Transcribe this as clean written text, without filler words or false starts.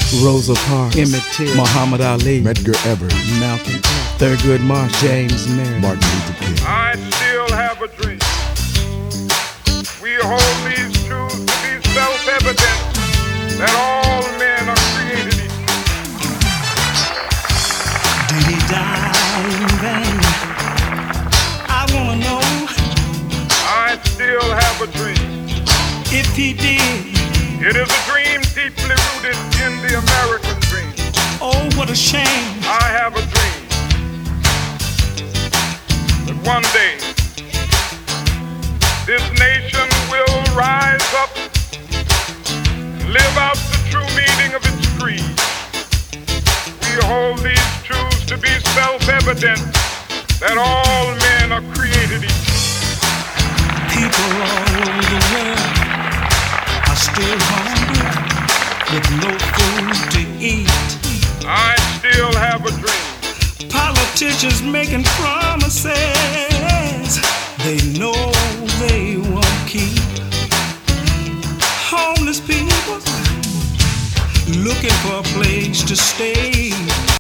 Rosa Parks, Emmett Till, Muhammad Ali, Medgar Evers, Malcolm X, Thurgood Marshall, James Merritt, Martin Luther King. I still have a dream. We hold these truths to be self-evident that all men are created equal. Did he die in vain? I wanna know. I still have a dream. If he did, it is a dream deeply rooted in the American dream. Oh, what a shame. I have a dream that one day this nation will rise up and live out the true meaning of its creed. We hold these truths to be self-evident that all men are created equal. People all over the world are still hungry with no food to eat. I still have a dream. Politicians making promises they know they won't keep. Homeless people looking for a place to stay.